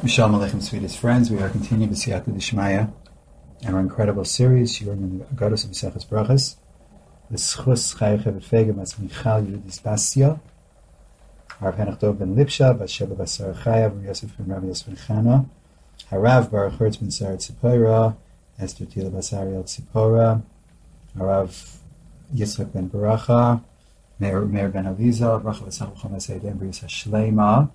Shalom Aleichem, sweetest friends. We are continuing with Siyata D'Shmaya, our incredible series, Shiurim in the Agados of Maseches Brachos. The Schus Chayach Evet Fegem as Michal Yudis Bastia, Harav Henoch Dov ben Lipsha, Bas Sheba Bas Sarah Chayav, Rav Yosef ben Rav Yosef ben Chana, Harav Baruch Hertz ben Sarah Tzipora, Esther Tila Bas Ariel Tzipora, Harav Yitzchak ben Baracha, Meir ben Aviza, Bracha V'Tzach V'Chom Esayden B'Yis HaShleima,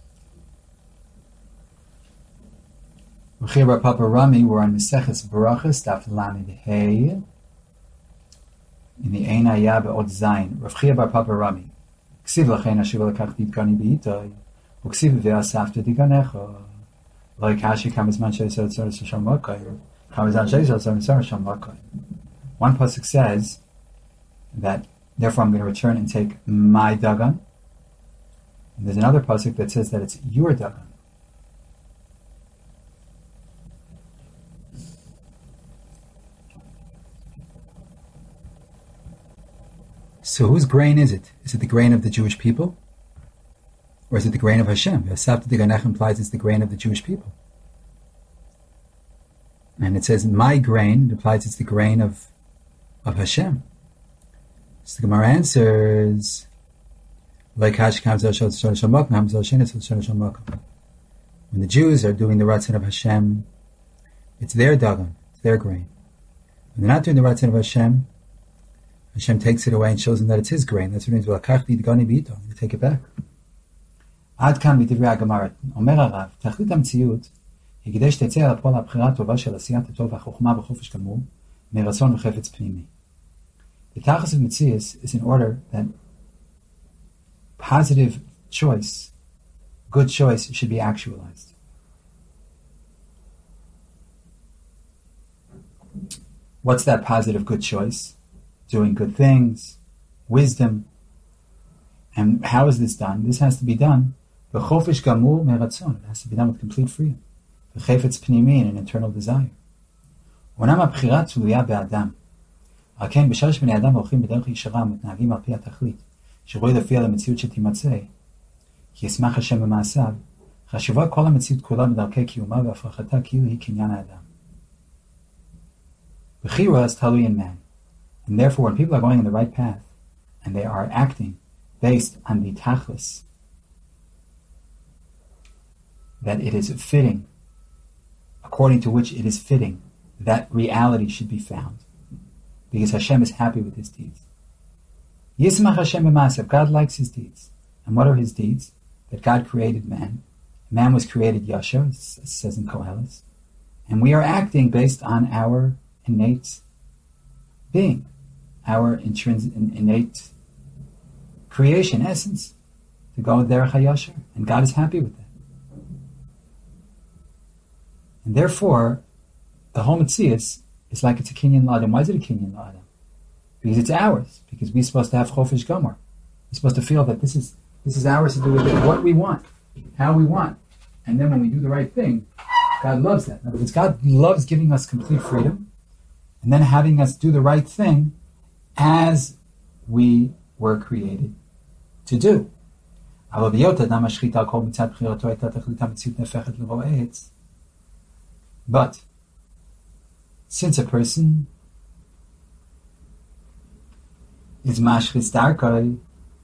Bar Papa Rami, we're on Meseches Barachos, Daf Lamed Hey, in the Ein Hayah Be'od Zayin. Rav Chia Bar Papa Rami, Ksiv Lachein Hashiva Lekach Didkani B'Itoi, Uksiv Ve'asafta Dikanecha, Lo Yikashi Kamizman Sheisot Tzor Shom Makai, Kamizman Sheisot Tzor Shom Makai. One pasuk says that, therefore I'm going to return and take my Dagan. And there's another pasuk that says that it's your Dagan. So whose grain is it? Is it the grain of the Jewish people? Or is it the grain of Hashem? V'asafta Diganech implies it's the grain of the Jewish people. And it says, my grain, implies it's the grain of Hashem. So the Gemara answers, when the Jews are doing the Ratzon of Hashem, it's their Dagan, it's their grain. When they're not doing the Ratzon of Hashem takes it away and shows them that it's his grain. That's what it means. You take it back. עד כאן מדברי הגמרא. אומר הרב, תכלית המציאות היא כדי שתצא על הפועל הבחירה הטובה של עשיית הטוב והחוכמה בחופש גמור מרצון וחפץ פנימי. The tachlis of Metzius is in order that positive choice, good choice, should be actualized. What's that positive good choice? Doing good things, wisdom. And how is this done? This has to be done b'chofesh gamur meratzon. It has to be done with complete freedom. B'chefetz pnimi, an internal desire. Onam הבחירה תלויה באדם. על כן, בשעה שבני אדם הולכים בדרך ישרה ומתנהגים על פי התכלית, שרואה לפי על המציאות שתימצא, כי ישמח השם במעשיו, חשובה כל המציאות כולה בדרכי קיומה והפרחתה כאילו היא קניין האדם. בחירה is תלוי in man. And therefore, when people are going in the right path, and they are acting based on the tachlis, that it is fitting, according to which it is fitting, that reality should be found. Because Hashem is happy with his deeds. Yismach Hashem b'maasav, God likes his deeds. And what are his deeds? That God created man. Man was created yashar, it says in Koheles. And we are acting based on our innate being, our intrinsic, innate creation essence, to go derech hayashar, and God is happy with that. And therefore, the whole Metzius is like it's a kinyan la'adam. Why is it a kinyan la'adam? Because it's ours. Because we're supposed to have chofesh gamor. We're supposed to feel that this is ours to do with it, what we want, how we want. And then when we do the right thing, God loves that. In other words, God loves giving us complete freedom, and then having us do the right thing as we were created to do. But since a person is mashchis darkai,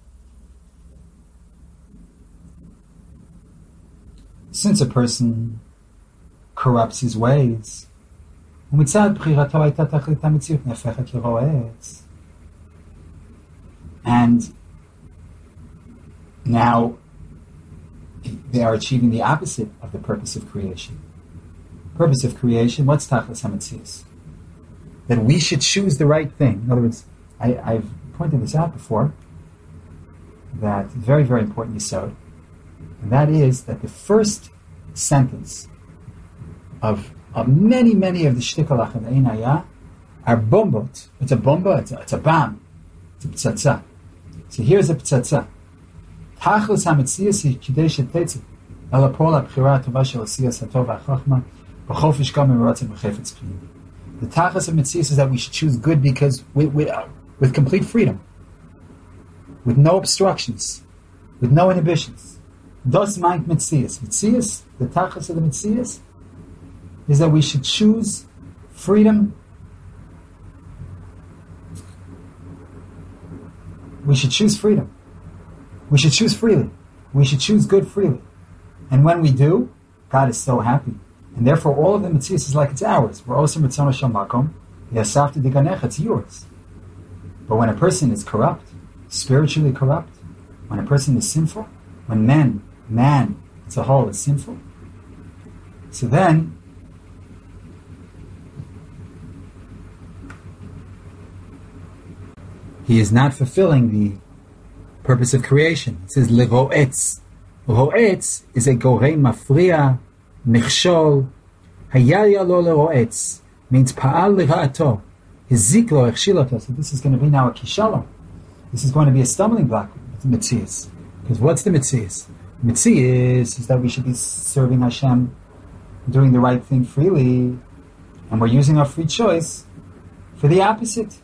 since a person corrupts his ways, and now they are achieving the opposite of the purpose of creation. Purpose of creation, what's tachlis hametzius? That we should choose the right thing. In other words, I've pointed this out before, that it's very, very important yisod, and that is that the first sentence of many, many of the shtikalach of the Ein Hayah are bombot. It's a bomba, it's a bomb, it's a ptzatza. So here's a ptzatza. Tachlis hametzius hi kidei shetetzi ala pol habchira tova shel asiyas hatov ha'chachma b'chofesh gamur meratzon b'chefetz pnimi. The tachlis of metzius is that we should choose good because with complete freedom, with no obstructions, with no inhibitions. Das meint Metzias. Metzias, the tachlis of the Metzias, is that we should choose freedom. We should choose freedom. We should choose freely. We should choose good freely. And when we do, God is so happy. And therefore all of the Metzias is like it's ours. We're also Mitzvah Shel Makom. Yasafta Diganecha, it's yours. But when a person is corrupt, spiritually corrupt, when a person is sinful, when man as a whole is sinful, so then he is not fulfilling the purpose of creation. It says leroetz. Roetz is a gorei mafriya, nichshol, hayaya lo leroetz, means pa'al lira'ato, hizik lo echshiloto. So this is going to be now a kishalom. This is going to be a stumbling block with the Metzias. Because what's the Metzias? Metzias is that we should be serving Hashem, doing the right thing freely, and we're using our free choice for the opposite.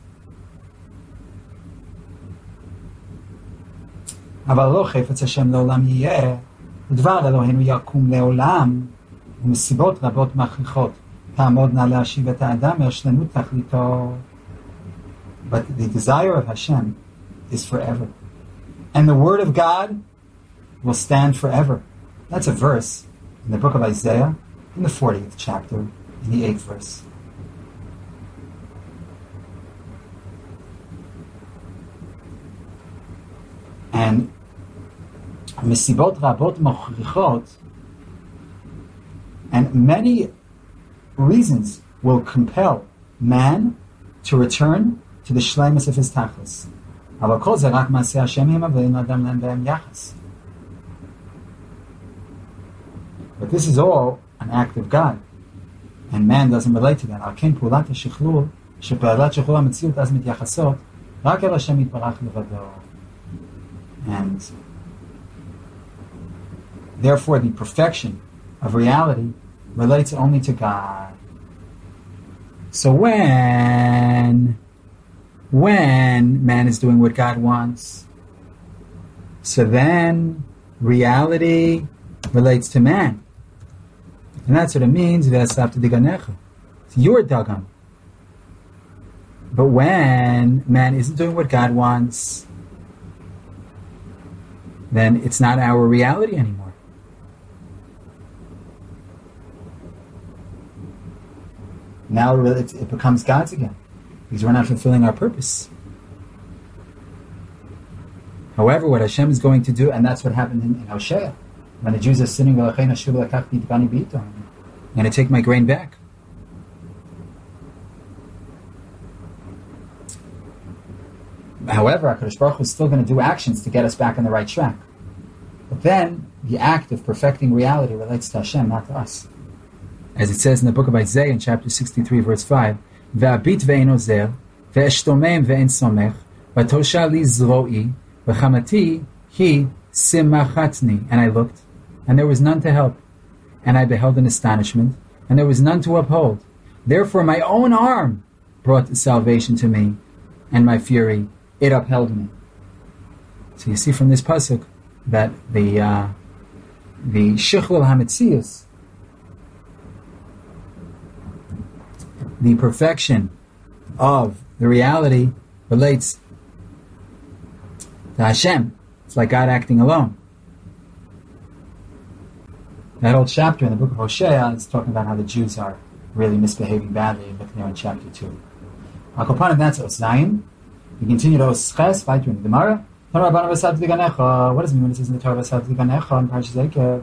אבל לא חפץ השם לעולם יהיה, ודבר אלוהינו יקום לעולם, ומסיבות רבות מכריחות, תעמודנה להשיב את האדם אל שלמות תכליתו. But the desire of Hashem is forever. And the word of God will stand forever. That's a verse in the book of Isaiah, in the 40th chapter, in the 8th verse. And Mesibot Rabot Mochrichot, and many reasons will compel man to return to the shleimus of his tachlis. But this is all an act of God, and man doesn't relate to that. And therefore the perfection of reality relates only to God. So when man is doing what God wants, so then reality relates to man. And that's what it means, it's your dagam. But when man isn't doing what God wants, then it's not our reality anymore. Now it becomes God's again, because we're not fulfilling our purpose. However, what Hashem is going to do, and that's what happened in Hosea, when the Jews are sinning, I'm going to take my grain back. However, HaKadosh Baruch Hu is still going to do actions to get us back on the right track. But then, the act of perfecting reality relates to Hashem, not to us. As it says in the book of Isaiah in chapter 63, verse 5, Ve'abit ve'en ozer, ve'eshtomem ve'en somech, v'tosha li zro'i, v'chamati hi simachatni. And I looked, and there was none to help. And I beheld in astonishment, and there was none to uphold. Therefore my own arm brought salvation to me, and my fury, it upheld me. So you see from this pasuk that the shichlul hametzius, the perfection of the reality, relates to Hashem. It's like God acting alone. That whole chapter in the book of Hosea is talking about how the Jews are really misbehaving badly. Look there in chapter 2. Akopanim, that's Osnaim. We continue to Osches, fight in the Gemara. What does it mean when it says in the Torah Vasat Liganecha and Parshas Eikev?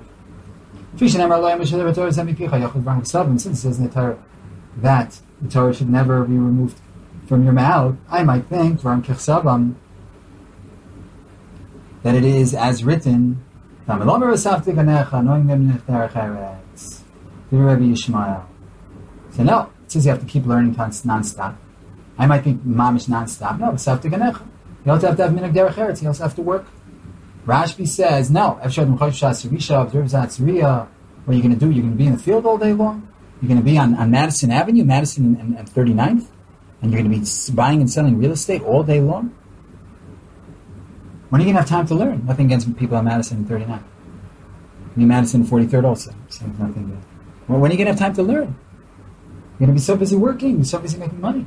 Since it says in the Torah that the Torah should never be removed from your mouth, I might think that it is as written. So no, it says you have to keep learning non-stop. I might think mamish non-stop. No, you also have to have minhag derech eretz. You also have to work. Rashbi says, no. What are you going to do? You're going to be in the field all day long? You're going to be on Madison Avenue, Madison and 39th? And you're going to be buying and selling real estate all day long? When are you going to have time to learn? Nothing against people on Madison and 39th. New Madison 43rd also. Same nothing there. Well, when are you going to have time to learn? You're going to be so busy working, so busy making money.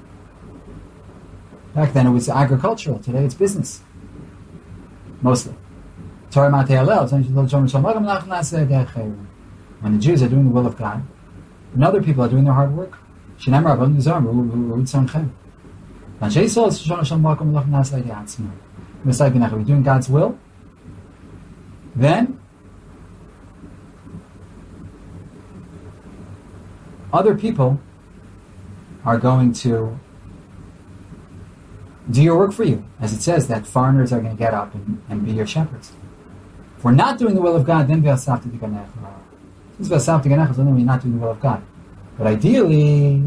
Back then it was agricultural. Today it's business. Mostly. When the Jews are doing the will of God, and other people are doing their hard work, if we're doing God's will, then other people are going to do your work for you. As it says, that foreigners are going to get up and be your shepherds. If we're not doing the will of God, then v'asafti tiganech. Since v'asafti tiganech is only when you're not doing the will of God. But ideally,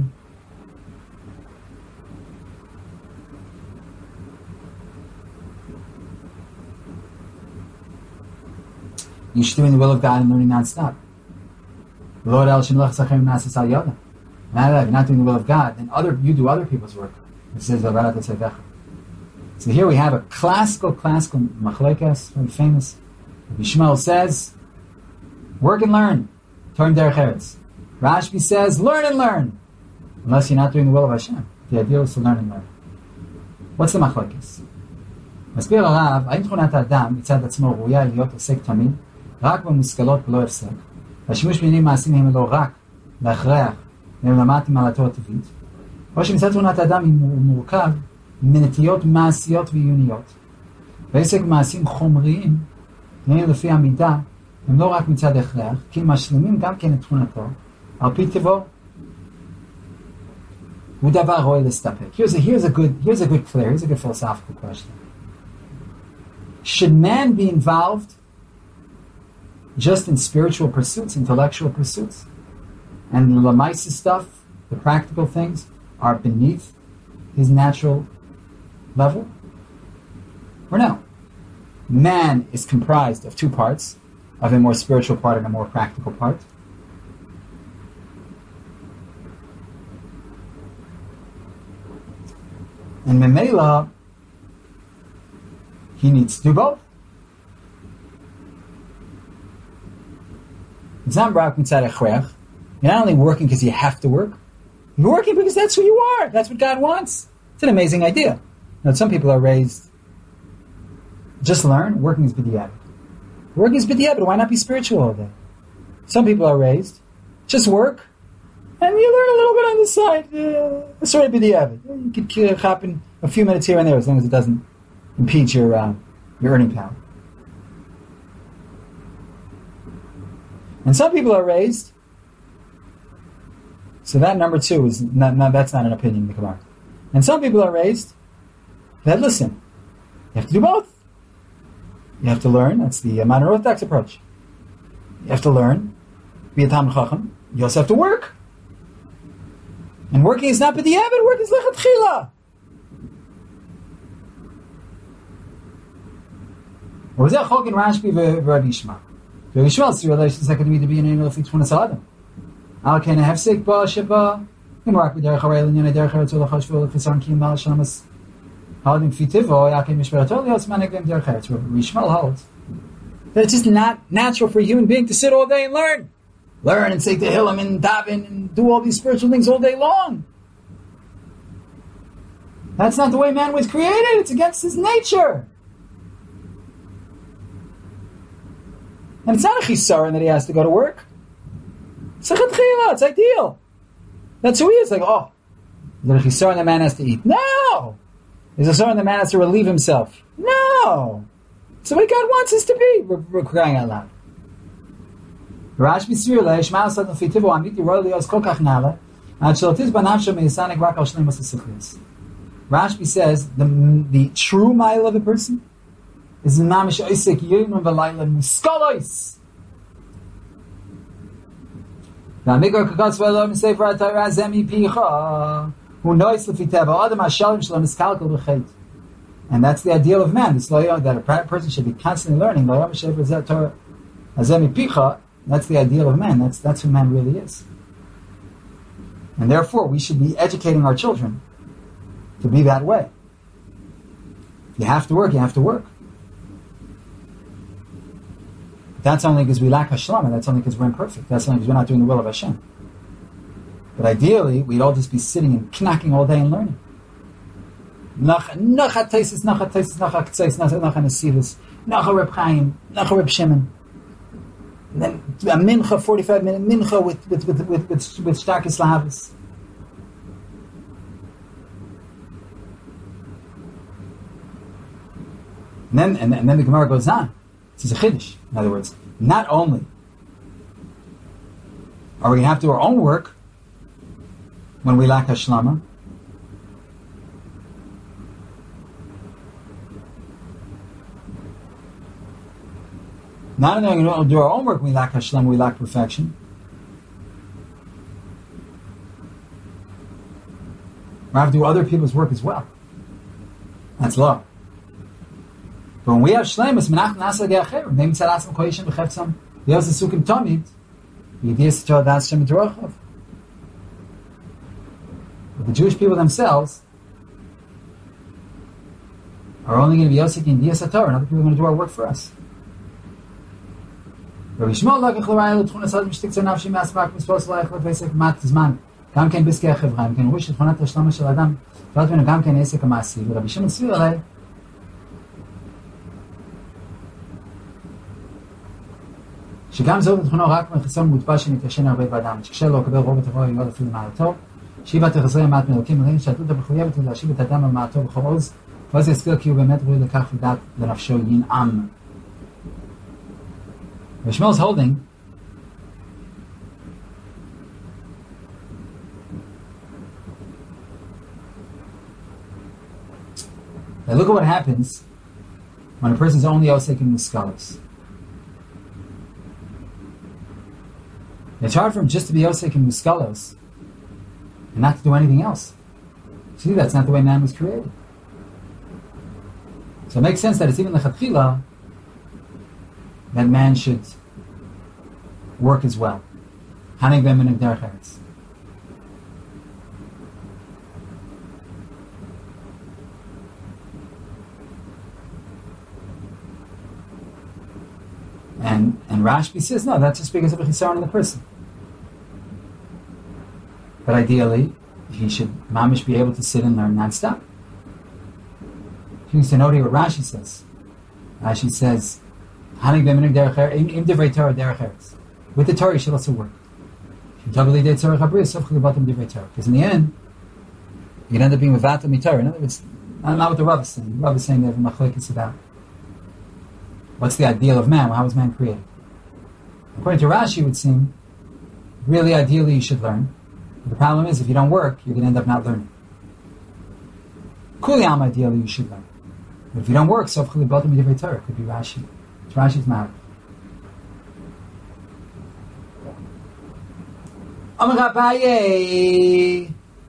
you should be doing the will of God and learning non-stop. Now that if you're not doing the will of God, then you do other people's work. It says, so here we have a classical machlekes, very famous. Yishmael says, work and learn. Torah derech eretz. Rashbi says, learn and learn. Unless you're not doing the will of Hashem. The idea is to learn and learn. What's the machlekes? מסביר הרב, האם תכונת האדם מצד עצמו ראויה להיות עוסק תמיד, רק במושכלות ולא הפסק, והשימוש בעניינים מעשיים הם לא רק להכרח, והם למדתי מעלתו הטבעית, או שמצד תכונת האדם הוא מורכב מנטיות מעשיות ועיוניות, ועסק מעשים חומריים, נראים לפי המידה, הם לא רק מצד הכרח, כי משלימים גם כן את תכונתו, על פי טבעו, הוא דבר ראוי להסתפק. Here's a good philosophical question. Should man be involved just in spiritual pursuits, intellectual pursuits, and the lamaisa stuff, the practical things, are beneath his natural level? Or no? Man is comprised of two parts, of a more spiritual part and a more practical part. And Memela, he needs to do both. It's not brak mitzad echrech. You're not only working because you have to work. You're working because that's who you are. That's what God wants. It's an amazing idea. Now, some people are raised, just learn, working is b'diavad. Working is b'diavad. Why not be spiritual all day? Some people are raised, just work, and you learn a little bit on the side. It's sort of b'diavad. You could happen a few minutes here and there as long as it doesn't impede your earning power. And some people are raised, so that number two is that's not an opinion in the Gemara. And some people are raised that listen, you have to do both. You have to learn. That's the modern Orthodox approach. You have to learn, be a Talmid Chacham. You also have to work. And working is not b'diavad, work is lechatchila. Or was that Chok and Rashbi v'Rav Yishmael? Rav Yishmael says relations that could be to be in an elef tchunas adam. Al ken hefsek ba sheba imrak b'derech harei l'nyan derech eretz u'lachash v'u'lechisan ki mal shamas haladim fitivo yakim mishperato lios manegem derech eretz. Rav Yishmael holds that it's just not natural for a human being to sit all day and learn and say Tehillim and daven and do all these spiritual things all day long. That's not the way man was created. It's against his nature. And it's not a chisaron that he has to go to work. It's a chatchila, it's ideal. That's who he is. Like, is there a chisaron the man has to eat? No! Is there a chisaron the man has to relieve himself? No! It's the way God wants us to be. We're crying out loud. Rashbi Sirle, Shema Asad Nufitivo, Amiti Royal Yos Kokach Nala, and Shalotiz Banavsha Meisanik Rakal Shlemas Sikhlis. Rashbi says the true mile of a person is mamish oisek yom v'layla muskalois. V'amigor kakatz v'elom sefer HaTorah zemi picha hu nois lefiteva adam hashalim shalom miskalkel b'chet. And that's the ideal of man. This that a person should be constantly learning. That's the ideal of man. That's who man really is. And therefore, we should be educating our children to be that way. You have to work. You have to work. That's only because we lack Hashlama. That's only because we're imperfect. That's only because we're not doing the will of Hashem. But ideally, we'd all just be sitting and knocking all day and learning. Nacha Teisis, Nacha Ktseis, Nacha Nesivus, Nacha Reb Chaim, Nacha Reb Shimon. And then a mincha, 45-minute mincha with Shtakis Lahavas. And then the Gemara goes on. This is a chiddush. In other words, not only are we going to have to do our own work when we lack Hashlama, not only are we going to do our own work when we lack Hashlama, we lack perfection. We have to do other people's work as well. That's law. But when we have shleimus, menach nasa ge'acher, name tzarasim koyishim b'cheftzam, yos esukim tomid, yidiyas t'odas shem t'rochav. But the Jewish people themselves are only going to be yosik in diyas haTorah, and other people are going to do our work for us. Rabbi Shmuel lakach l'rayel l'tchunas adam shtiktzor nafshi me'asmak mispos l'ayich l'veisek mat zman, גם כן בעסקי החברה, אם כן רואים שתכונת השלמה של האדם, תלת ממנו גם כן העסק המעשי, ורבי שמעון הסביר עליי, שגם זהו בתכונו רק מחיסון מוטבע שמתיישן הרבה באדם, שקשה לו לקבל רוב ותבוא יגוד אפילו מעלתו, שיבה תחזרי מעט מלוקים, ולכן שהתלות המחויבת היא להשיב את האדם על מעלתו בכל עוז, ואז יזכיר כי הוא באמת ראוי לכך ודעת לנפשו ינעם. Shmuel's holding now look at what happens when a person is only osek in muskalos. It's hard for him just to be osek in muskalos and not to do anything else. See, that's not the way man was created. So it makes sense that it's even lechatchila that man should work as well. Hanig them in derech eretz. And Rashbi says, no, that's just because of a chisaron in the person. But ideally, he should mamish be able to sit and learn non-stop. He needs to know what Rashi says. Rashi says, with the Torah, you should also work. Because in the end, you can end up being with Vatam Torah. In other words, not what the Rav is saying. The Rav is saying that Machlekes about what's the ideal of man? How was man created? According to Rashi, it would seem, really ideally you should learn. But the problem is, if you don't work, you're going to end up not learning. Kuliyam, ideally you should learn. But if you don't work, Sof Chuli Batam Divrei Torah could be Rashi. It's Rashi's mouth. Amar Abaye.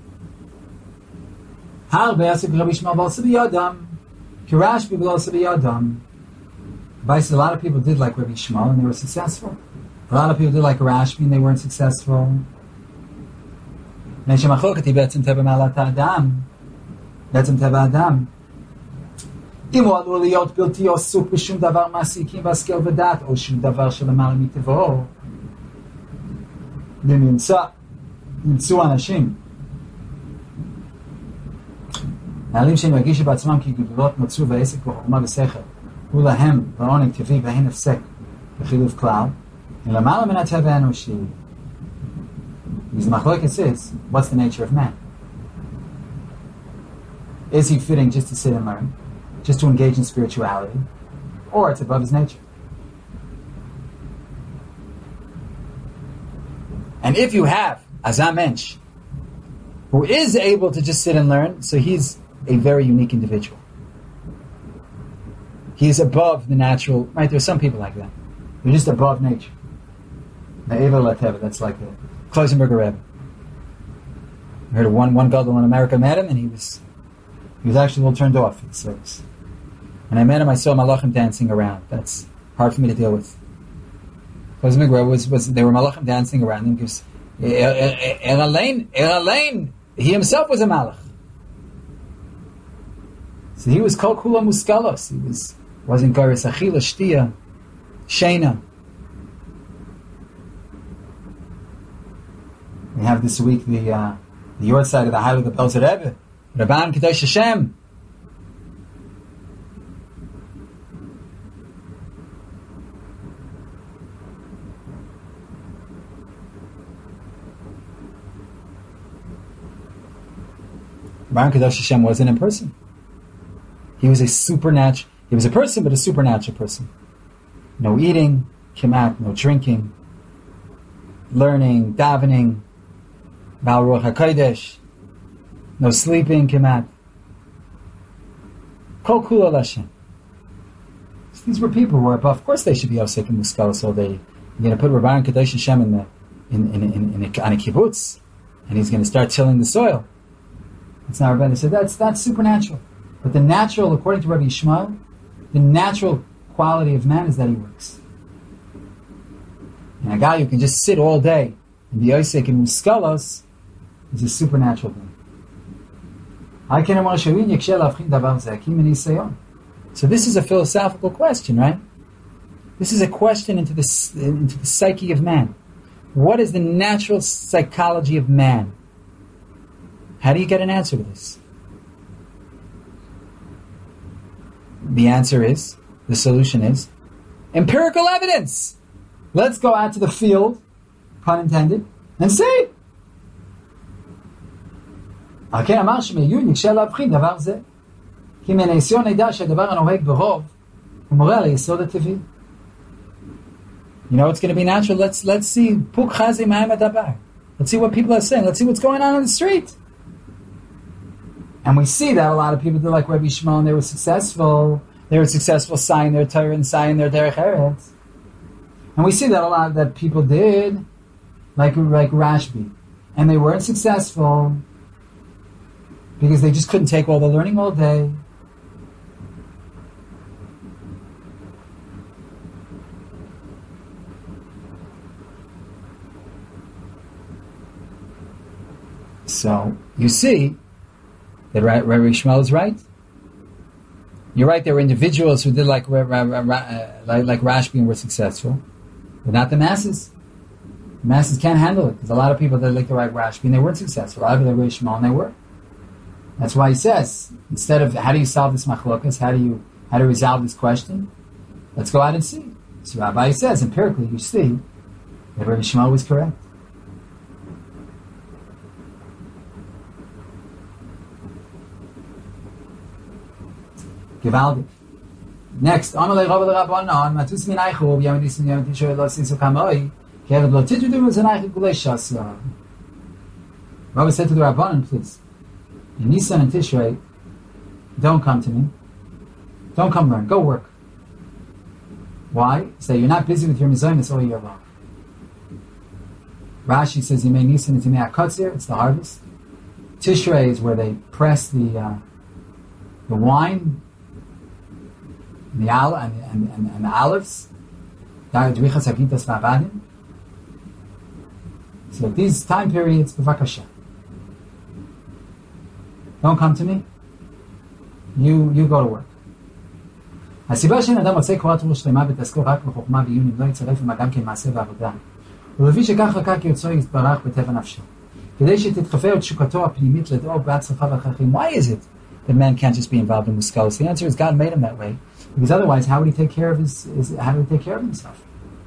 Har be'asik Rabbi Shmuel b'al Sabi Yadam. Kirashbi b'al Sabi Yadam. Abaye said a lot of people did like Rabbi Shmuel and they were successful. A lot of people did like Rashbi and they weren't successful. Neshem Achokati be'etzem teva ma'alat ha'adam. Be'etzem teva ha'adam. אם הוא עלול להיות בלתי עסוק בשום דבר מעסיקים בהשכל ודת, או שום דבר שלמעלה מטבעו, נמצאו אנשים. נעלים שהם ירגישו בעצמם כי גדולות נוצרו בעסק בחוכמה ושכל, הוא להם בעונג טבעי והן הפסק בחילוף כלל, ולמעלה מן הטבע האנושי. Because the machlokes says, what's the nature of man? Is he fitting just to sit and learn? Just to engage in spirituality, or it's above his nature. And if you have Azam Mensch, who is able to just sit and learn, so he's a very unique individual. He's above the natural, right? There are some people like that. They're just above nature. That's like the Kloisenberger Rebbe. I heard of one gadol in America met him, and he was actually a little turned off for the service. When I met him, I saw malachim dancing around. That's hard for me to deal with. Because they were malachim dancing around him because Eralain, he himself was a malach. So he was kol kula muskalos. He wasn't garis achila, shtia, shena. We have this week the Yort side of the Heilig of Pelzer Rebbe, Rabban Kadosh Hashem. Rabban Kadosh Hashem wasn't a person. He was a supernatural. He was a person, but a supernatural person. No eating, kimat, no drinking, learning, davening, Baal Ruach HaKodesh, no sleeping, kimat. Kol Kula Lashem. These were people who were, of course they should be Osek and Muskalos all day. You're going to put Rabban Kadosh Hashem on a kibbutz, and he's going to start tilling the soil. It's not Rabban. He said that's supernatural. But the natural, according to Rabbi Yishmael, the natural quality of man is that he works. And a guy who can just sit all day and be Osek and Muskalos is a supernatural being. So this is a philosophical question, right? This is a question into the psyche of man. What is the natural psychology of man? How do you get an answer to this? The solution is empirical evidence. Let's go out to the field, pun intended, and see. You know what's going to be natural? Let's see. Let's see what people are saying. Let's see what's going on the street. And we see that a lot of people did like Rabbi Yishmael, and they were successful. They were successful signing their Torah and signing their Derech Eretz. And we see that a lot that people did, like Rashbi, and they weren't successful because they just couldn't take all the learning all day. So you see that Rabbi Yishmael is right. You're right. There were individuals who did like Rashbi and were successful, but not the masses. The masses can't handle it because a lot of people that like to write Rashbi and they weren't successful. A lot of people like Rabbi Yishmael and they were. That's why he says, instead of how do you solve this machlokas, how do you resolve this question? Let's go out and see. So Rabbi says empirically, you see that Rabbi Yishmael was correct. Gewaldig. Next, Amalei Rabbi Rabbanon, Matus min Eichel, Yamidis and Yamidis Lo Sisu Kamoi, Kevin Lo Tijudu was an Eichel Gulei Shasya. Rabbi said to the Rabbanon, please, in Nisan and Tishrei, don't come to me. Don't come learn. Go work. Why? Say you're not busy with your Mizonis all year long. Rashi says Yimei Nisan and Yimei HaKotzir, it's the harvest. Tishrei is where they press the wine, the and the olives. So these time periods, b'vakasha. Don't come to me. You go to work. הסיבה שאין אדם עושה קורת רוח שלמה ותעסקו רק בחוכמה ועיון אם לא יצרף עמה גם כן מעשה ועבודה. ולפי שכך לקה כרצו יתברך בטבע נפשו. כדי שתתחפה את תשוקתו הפנימית לדאוג בעד צרכיו ואחרים. Why is it that man can't just be involved in muskalos? The answer is God made him that way. Because otherwise, how would he take care of himself?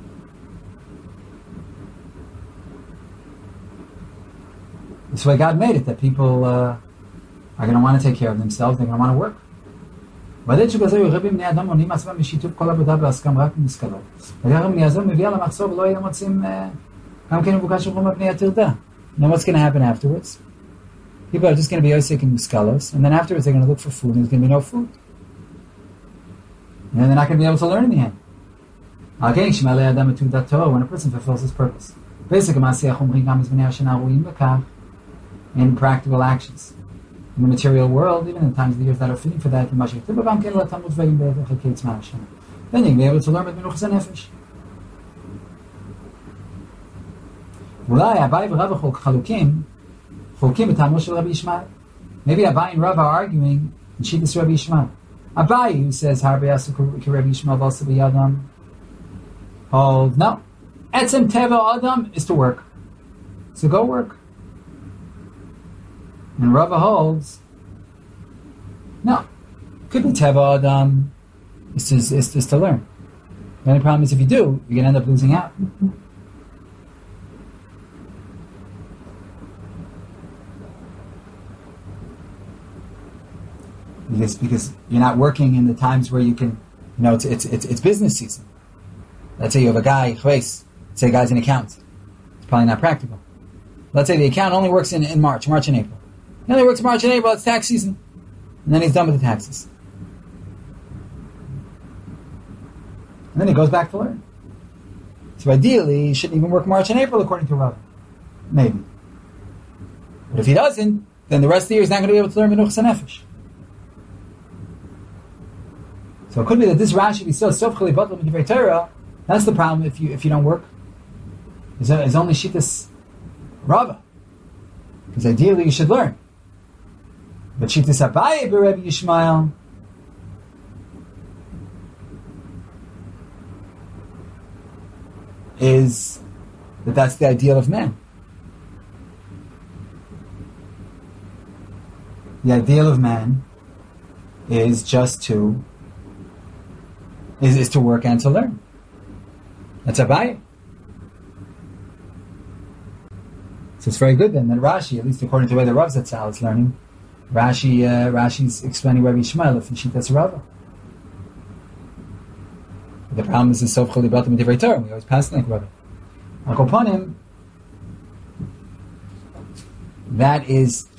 That's why God made it, that people are going to want to take care of themselves, they're going to want to work. רבים בני אדם עונים עצמם בשיתוף כל עבודה בהסכם רק מושכלות. וכך הם יעזור מביא על המחסור ולא יהיה מוצאים גם כן מבוקש של חומה בני הטרדה. Now what's going to happen afterwards? People are just going to be osik in muskalos, and then afterwards they're going to look for food, and there's going to be no food. And then they're not going to be able to learn in the end. When a person fulfills his purpose. In practical actions. In the material world, even in the times of the years that are fitting for that, then you can be able to learn with Menuchas HaNefesh. Maybe Abai and Rav are arguing in Shittas Rabbi Yishmael. Abai, who says, Rabbi Yishmael also be Adam, holds, no. Etzem Teva Adam is to work. So go work. And Rava holds, no. Could be Teva Adam. It's just to learn. The only problem is if you do, you're going to end up losing out. Because you're not working in the times where you can, it's business season. Let's say you have a guy, let's say a guy's an accountant. It's probably not practical. Let's say the account only works in March and April. He only works March and April, it's tax season. And then he's done with the taxes. And then he goes back to learn. So ideally, he shouldn't even work March and April according to Rav. Maybe. But if he doesn't, then the rest of the year he's not going to be able to learn Menuchas HaNefesh. So it could be that this Rashi is still Sofchali Batla Midivrei Torah. That's the problem if you don't work. It's only Shittas Rava. Because ideally you should learn. But Shittas Abaye B'Rebbe Yishmael is that's the ideal of man. The ideal of man is just to work and to learn. That's Abaye. So it's very good then that Rashi, at least according to the way the Rav Zatzal is learning, Rashi's explaining Rabbi Yishmael if Shitas Rava. The problem is in Sof Chali Batim Divrei Torah. We always pass like Rabbi. Upon him, that is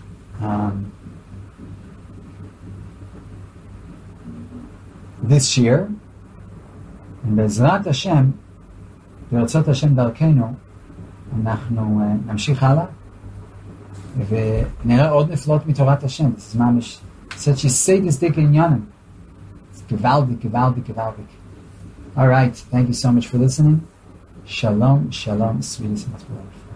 this year, and Bezrat Hashem, ברצות השם דרכנו, אנחנו נמשיך הלאה, ונראה עוד נפלאות מתורת השם. זה ממש, such a sadistic עניינים. It's gewaldig. All right, thank you so much for listening. Shalom, sweetest life.